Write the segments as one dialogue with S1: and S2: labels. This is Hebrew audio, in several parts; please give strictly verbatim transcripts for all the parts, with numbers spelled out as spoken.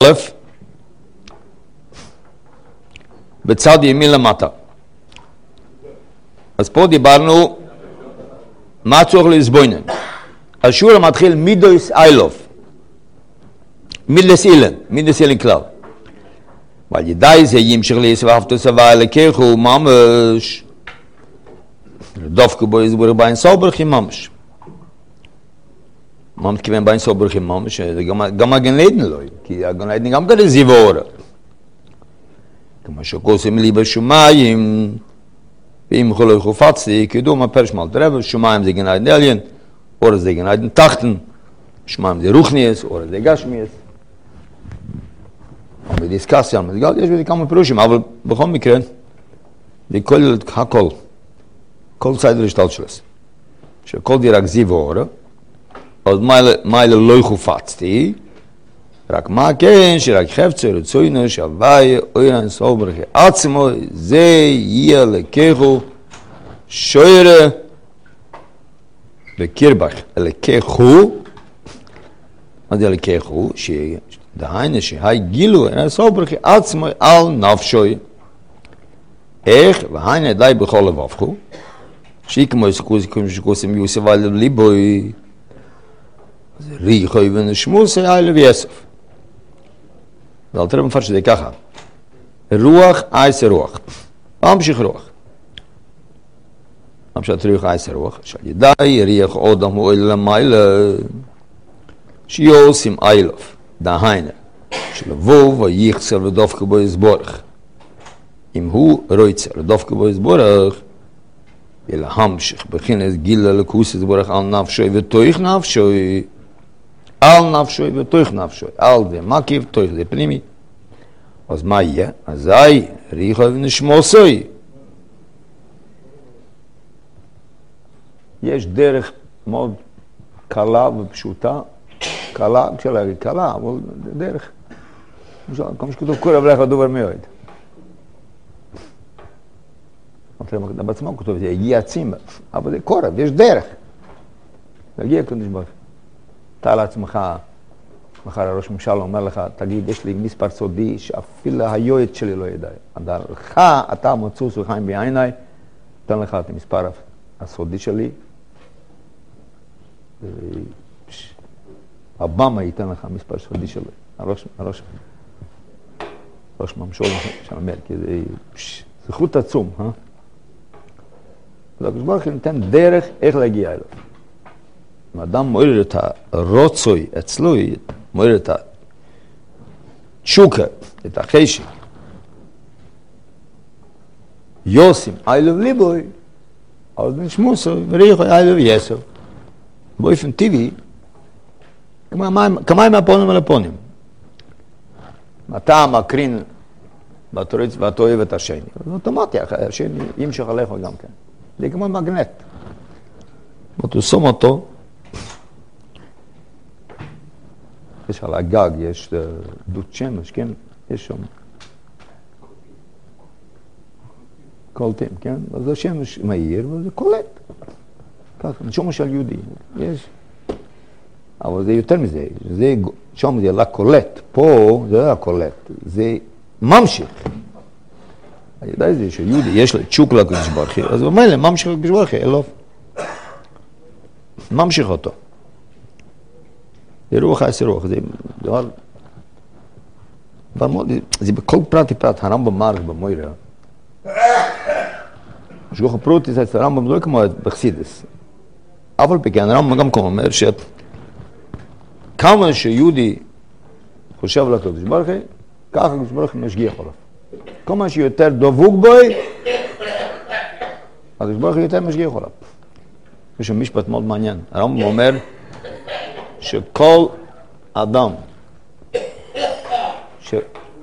S1: בצד ימין למטה. אז פה דיברנו מה צורך להסבוינן. השיעור מתחיל מידויס איילוף. מידלס אילן, מידלס אילן כלל. ועל ידי זה ימשך להסבבת סבא אלוקיכו ממש. דווקא בו יסבור באין סוברכם ממש. מה מתכוון באין סוברכם ממש? זה גם הגן עדן לא, כי הגן עדן גם כזה זיבור. כמו שקוסם לי בשומיים, ואם חולוי חופצתי, כידום הפרש מלטרב, שומיים זה גן עדן עליין, אור זה גן עדן תחתן, שומיים זה רוחניאס, אור זה גשמיאס. בדיסקסיה, יש בזה כמה פירושים, אבל בכל מקרה, זה כל הכל, כל סדר השתלט שלס, שכל דירק זיו אור, אז מיילה לא חופצתי, רק מה כן, שרק חפצה רצוינו, שהווי אוירן סוברכי עצמו, זה יהיה לקחו שוירה בקרבך, לקחו, מה זה לקחו? דהיינו שהי גילו, סוברכי עצמו על נפשוי. איך? והיינו די בכל לבבכו, שיקמו שקוסם יוסף על ליבוי, ריחוי ונשמוסי אילב יסף. ואל תראה מפרש שזה ככה. רוח אייס רוח. ממשיך רוח. ממשיך רוח אייס רוח. שעל ידי ריח אודם הוא אלה למיילה. שיוסים אילוף. דהיינה. שלבוב ויחצר ודופקו בו יסבורך. אם הוא רויצר ודופקו בו יסבורך, אלא המשך בכינס גילה לקוס יסבורך על נפשוי ותויך נפשוי. על נפשוי ותויך נפשוי. על זה מקיף, תויך זה פנימי. אז מה יהיה? אזי ריחו ונשמוסוי. יש דרך מאוד קלה ופשוטה. קלה, אפשר להגיד קלה, אבל דרך. כמו שכתוב קורב לך דובר מאוד. בעצמו כתוב, זה יגיע הצימה. אבל זה קורב, יש דרך. להגיע קודש ברוך. אתה לעצמך, מחר הראש ממשל אומר לך, תגיד, יש לי מספר סודי שאפילו היועץ שלי לא ידע. לך, אתה מצוס וחיים בעיניי, תן לך את המספר הסודי שלי. אובמה ייתן לך מספר סודי שלי. הראש, הראש, ראש ממשל שאומר, כי זה זכות עצום, אה? הקדוש ברוך הוא ניתן דרך איך להגיע אליו. אם אדם מועיר את הרוצוי אצלו, מועיר את התשוקה, את החשק, יוסים, אילוב ליבוי, אז נשמוסו, וריחו, אילוב יסו. באופן טבעי, כמה עם הפונים על הפונים. אתה מקרין בתוריץ ואתה אוהב את השני. זה אוטומטי, השני ימשך עליך גם כן. זה כמו מגנט. אתה שום אותו, יש על הגג, יש דוד שמש, כן? יש שם קולטים, כן? אז השמש מהיר, וזה קולט. ככה, נשום של יהודי. יש. אבל זה יותר מזה. זה, שם זה לא קולט. פה זה לא קולט. זה ממשיך. אני יודע זה שיהודי יש לו צ'וק לקדוש ברוך הוא, אז הוא אומר להם, ממשיך לקדוש ברוך הוא, אלוף. ממשיך אותו. זה רוח עשר רוח, זה דבר... זה בכל פרט פרט, הרמב"ם מרח במוירה. שגוח הפרוטיס, הרמב"ם לא כמו בחסידס. אבל בכן, הרמב"ם גם כמו אומר ש... כמה שיהודי חושב לקדוש ברוך הוא, ככה הקדוש ברוך הוא משגיח עליו. כמה שיותר דבוק בוי, הקדוש ברוך הוא יותר משגיח עליו. יש שם משפט מאוד מעניין. הרמב"ם אומר שכל אדם ש...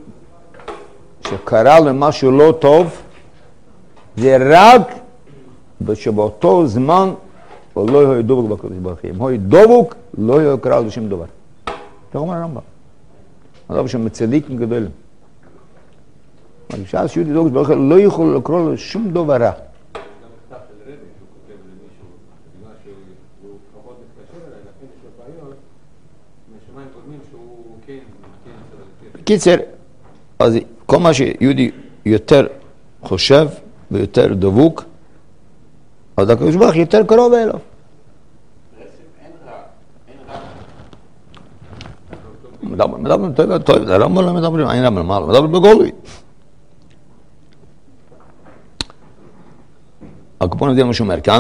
S1: שקרה למשהו לא טוב, זה רק שבאותו זמן הוא לא יהיה דבוק בקדוש ברוך הוא. אם הוא יהיה דבוק, לא יהיה קרה לו שום דבר. זה אומר הרמב"ם. אדם שמצדיקים גדולים. בשעה שיהודי דבוק ברוך הוא לא יכול לקרוא לו שום דבר רע. בקיצר, אז כל מה שיהודי יותר חושב ויותר דבוק, אז הקדוש ברוך הוא יותר קרוב אליו.
S2: בעצם אין רע, אין רע.
S1: מדברים טוב, טוב, זה לא מדברים, אין רע מלמעלה, מדברים בגולוי. הקופון יודע מה שאומר כאן,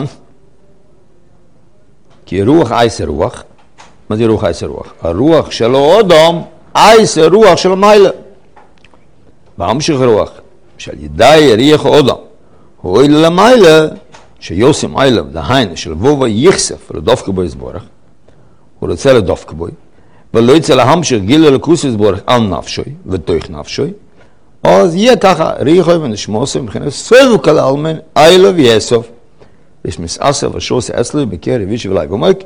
S1: כי רוח אייס רוח, מה זה רוח אייס רוח? הרוח שלו אדם, אייס רוח של מיילה. בהמשך רוח, של ידעי ריח אדם, הוא אלה למיילה, שיוסם איילה, דהיינה, של וובה יחשף לדופק בו יסבורך, הוא רוצה לדופק בו, ולא יצא להמשך גילה לכוס יסבורך על נפשוי, ותוך נפשוי, אז יהיה ככה, ריחוי ונשמוסי, מבחינת סבו כל אלמן, איילה ויאסוף, יש מסעשה ושוסי אסלי, בקר רבישי ולאי גומק,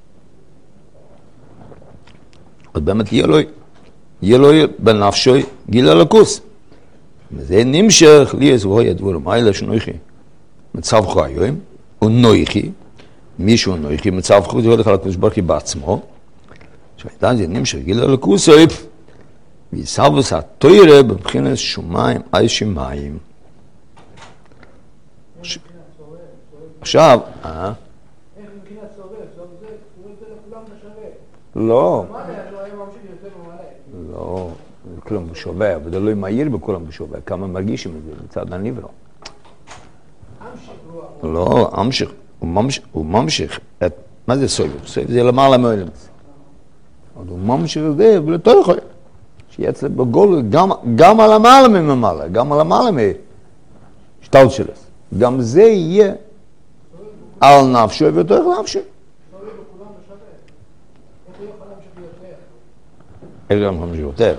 S1: אז באמת יהיה לו, יהיה לו בנפשוי גילה לכוס. וזה נמשך, לי יש והוי הדבורם, איילה שנויכי, מצב חו היום, הוא נויכי, מישהו נויכי, מצב חו, זה הולך על הקדוש ברוך הוא בעצמו, שהייתה זה נמשך גילה לכוס, ויסבוס התוירה בבחינת שומיים אי שמיים. עכשיו, אה?
S3: איך מבחינת סובב? סובב זה, הוא נותן לכולם לשווה.
S1: לא.
S3: מה זה? לא היה ממשיך יותר ממלא.
S1: לא, כולם בשווה, אבל זה לא מהיר בכולם בשווה, כמה מרגישים את זה מצד הנברו.
S3: אמשיך רוח.
S1: לא, אמשיך, הוא ממשיך, מה זה סובב? סובב זה למעלה מאלמס. הוא ממשיך את זה, ולתו יכול. שיהיה אצלם בגול, גם, גם על המעלה ממעלה, גם על המעלה משתל שלס. גם זה יהיה על נפשו ויותר נפשו.
S3: סובב לכולם לשווה. איך הוא יכול להמשיך יותר?
S1: איך גם להמשיך יותר?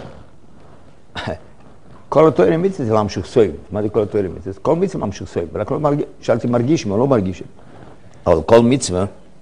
S1: כל התואר מצווה זה להמשיך סובב. מה זה כל התואר מצווה? כל מצווה להמשיך סובב. רק לא מרגיש, שאלתי מרגיש, מה לא מרגיש. אבל כל מצווה,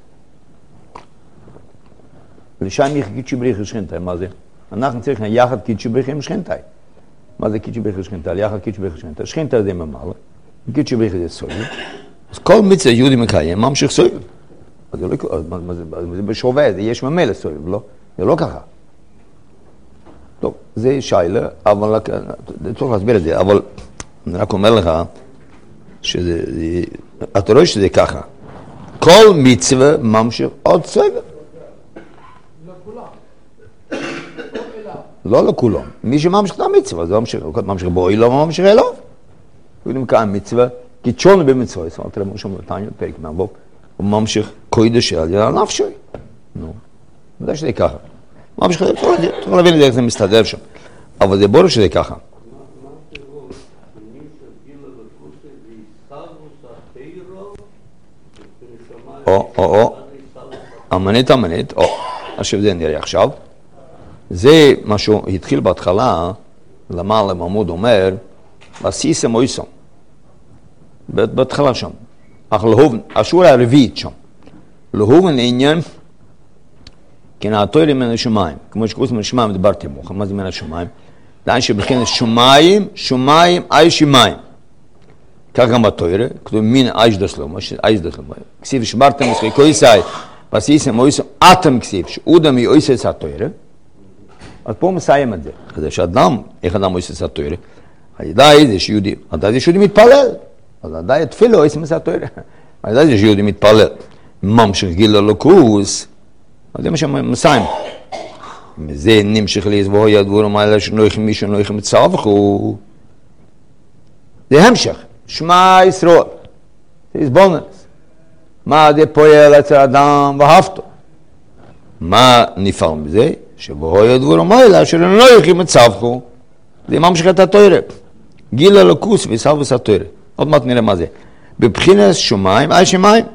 S1: לשם יחד קידשי בריך לשכנתאי, מה זה? אנחנו צריכים יחד קידשי בריך עם שכנתאי. מה זה קידשי בריך לשכנתאי? יחד קידשי בריך לשכנתאי. שכנתאי זה ממעלה, קידשי בריך זה סובב. אז כל מצווה יהודי מקיים, ממשיך סובב. אז זה לא, זה בשווה, זה יש ממילא סובב, לא? זה לא ככה. טוב, זה שיילה, אבל צריך להסביר את זה, אבל אני רק אומר לך, שזה, אתה רואה שזה ככה. כל מצווה ממשיך עוד סובב. לא לכולם. מי שממשיך את המצווה, זה ממשיך, ממשיך בואי לא ממשיך אליו. הוא נמכן מצווה, כי תשונו במצווה, זאת אומרת, כמו שאומר, תניא, פרק מהבוב, הוא ממשיך קודש על ידי הנפשי. נו, זה שזה ככה. ממשיך, צריך להבין את זה, איך זה מסתדר שם. אבל זה ברור שזה ככה. או, או, או, אמנית, אמנית, או, עכשיו זה נראה עכשיו. זה מה שהוא התחיל בהתחלה, למעלה מעמוד אומר, ועשיסם אויסם. בהתחלה שם. אך להובן, השורה הרביעית שם. להובן עניין, כנעתו מן השמיים. כמו שקורס מן השמיים, דיברתי מוך, מה זה מן השמיים? דעין שבכן שמיים, שמיים, אי שמיים. כך גם בתוירה, כתוב מין אייש דסלום, אייש דסלום. כסיב שברתם מסחי קויסאי, ועשיסם אויסם, אתם כסיב, שאודם יאויסס התוירה. אז פה מסיים את זה. אז יש אדם, איך אדם עושה סתוירה? הידעי זה שיהודי, הידעי זה שיהודי מתפלל. אז הידעי תפילו עושה סתוירה. הידעי זה שיהודי מתפלל. ממשיך גיל אלוקוס, אז זה מה שמסיים. מזה נמשך להסבור ידבור ומעלה שנויכים מישהו נויכים מצווחו. זה המשך. שמע ישראל. זה הסבונס. מה זה פועל אצל אדם ואהבתו? מה נפעל מזה? שבו ידבור המיילה אשר לא יכולים מצווחו, זה ממשיך את התוירה. גיל אלוקוס ויסבוס התוירה. עוד מעט נראה מה זה. בבחינת שמיים, אי שמיים.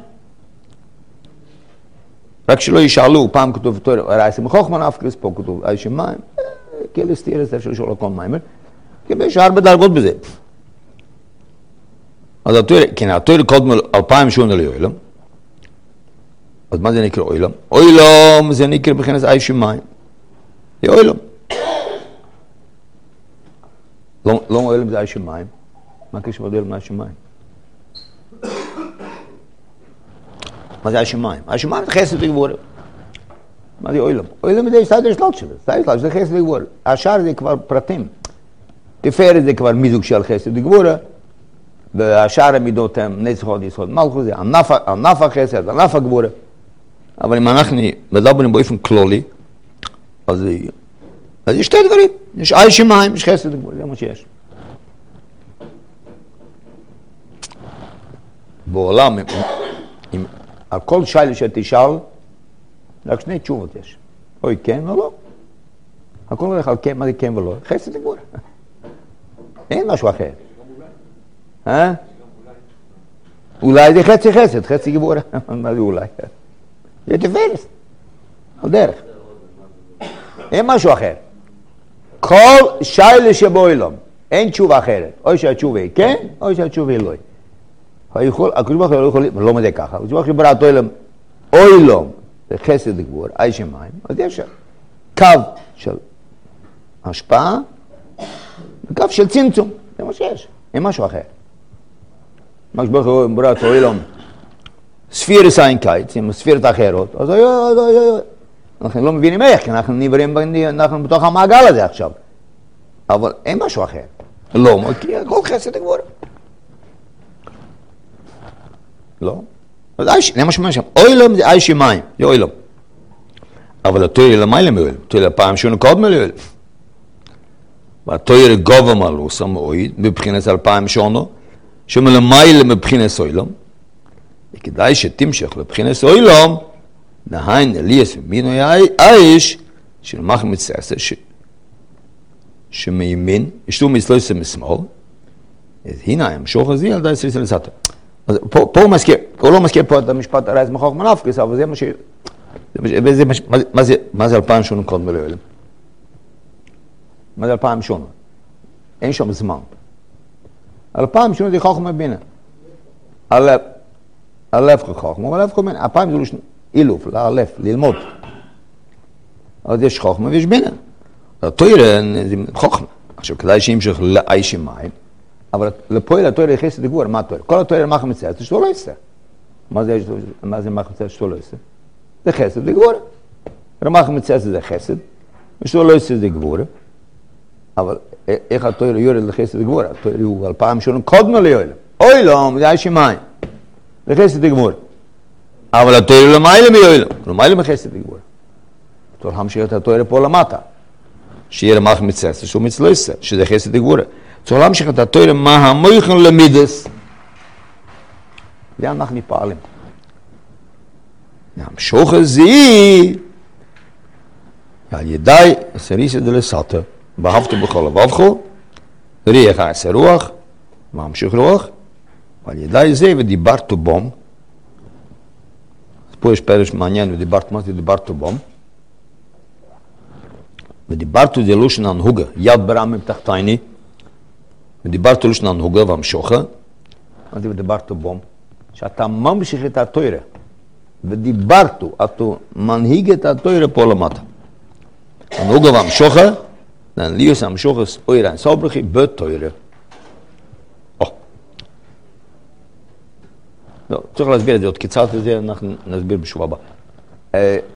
S1: רק שלא ישאלו, פעם כתוב תוירה, רייסם חוכמן אפקריס, פה כתוב אי שמיים. כאילו סתיר את זה אפשר לשאול הכל מיימר. כי יש הרבה דרגות בזה. אז התוירה, כן, התוירה קודם אלפיים שונה ליועלם. אז מה זה נקרא אוילם? אוילם זה נקרא בבחינת אי שמיים. זה אוילם. לא אוילם זה אי שמיים. מה קשור אוילם לאי שמיים? מה זה אי שמיים? אי שמיים זה חסד וגבורה. מה זה אוילם? אוילם זה סדר שלוט שלו, סדר שלוט, זה חסד וגבורה. השאר זה כבר פרטים. תפארת זה כבר מיזוג של חסד וגבורה, והשאר המידות הם נצח הוד יסוד מלכות, זה ענף, ענף החסד, ענף הגבורה. אבל אם אנחנו מדברים באופן כללי, אז, אז יש שתי דברים, יש אי שמיים, יש חסד וגבורה, זה מה שיש. בעולם, אם על כל שאלה שתשאל, רק שני תשובות יש. אוי כן או לא. הכל הולך על כן, מה זה כן ולא? חסד וגבורה. אין משהו אחר. אה? אולי זה חצי חסד, חצי גבורה. מה זה אולי? זה תפארת. על דרך. אין משהו אחר. כל שאלה שבעולם, אין תשובה אחרת. אוי שהתשובה היא כן, אוי שהתשובה היא לא. הקדוש ברוך הוא לא יכול, לא מדי ככה, הקדוש ברוך הוא ברא את העולם, עולם, זה חסד וגבורה, אי שמיים, אז יש קו של השפעה, וקו של צמצום, זה מה שיש, אין משהו אחר. הקדוש ברוך הוא ברא את העולם, ספירס אין קיץ, עם ספירות אחרות, אז אוי אוי אוי אוי, אנחנו לא מבינים איך, כי אנחנו נבראים, אנחנו בתוך המעגל הזה עכשיו, אבל אין משהו אחר, לא, כי הכל חסד וגבורה. לא. אז אייש, זה מה שאומרים שם. אוילם זה אייש מים, זה אוילם. אבל התוירה למעלה מאוילם. התוירה פעם שונה קודם לאוילם. והתוירה גובה מלוסה מאויד, מבחינס אלפיים שונה, שמלמעלה מבחינס אוילם. וכדאי שתמשך לבחינס אוילם, נהיין אליאס ומינו אייש, שלמח מצעסה, שמימין, ישתו מצלויסה משמאל, אז הנה המשוך הזה על די סריסה לסתה. אז פה, פה הוא מזכיר, הוא לא מזכיר פה את המשפט הרייס מחוך מנפקס, אבל זה מה ש... זה, זה, מה, מה, זה, מה זה אלפיים שונה קודם בלעולם? מה זה אלפיים שונה? אין שם זמן. אלפיים שונה זה חוכמה בינה. הלב, הלב חוכמה, הלב חוכמה, אלפיים זה לא שני, אילוף, להלב, ללמוד. אז יש חוכמה ויש בינה. התוירה זה חוכמה. עכשיו, כדאי שימשך לאי שמיים, אבל לפועל התוירה חסד וגבורה, מה התוירה? כל התוירה מחר מצייץ, זה שתו לא יעשה. מה זה, מה זה מחר מצייץ, שתו לא יעשה? זה חסד וגבורה. רמחר מצייץ זה חסד, ושתו לא יעשה זה גבורה. אבל איך התוירה יורד לחסד וגבורה? התוירה הוא אלפיים שונה קודם ליועלם. אוי לא, זה אי שמיים. זה חסד וגבורה. אבל התוירה למעלה מיועלם. למעלה מחסד וגבורה. תוכל להמשיך את התוירה פה למטה. שיהיה רמחר מצייץ, שהוא מצלו יעשה, שזה חסד וגבורה. צריך להמשיך את התוירה מה המויכן למידס. זה אנחנו פעלים. המשוך הזה, על ידי הסריסה דלסתה, ואהבת בכל לבבך, ריח עשה רוח, והמשך רוח, ועל ידי זה ודיברת בום. אז פה יש פרש מעניין, ודיברת מה זה דיברת בום. ודיברת זה לושן הנהוגה, יד ברמם תחתייני, ודיברת לושן הנהוגה והמשוכה, מה זה ודיברת בום? שאתה ממשיך את התוירה, ודיברת, אתה מנהיג את התוירה פה למטה. הנהוגה והמשוכה, ליוס המשוחס אוירה סוברכי בתוירה. לא, צריך להסביר את זה עוד קצת, את זה אנחנו נסביר בשבוע הבא.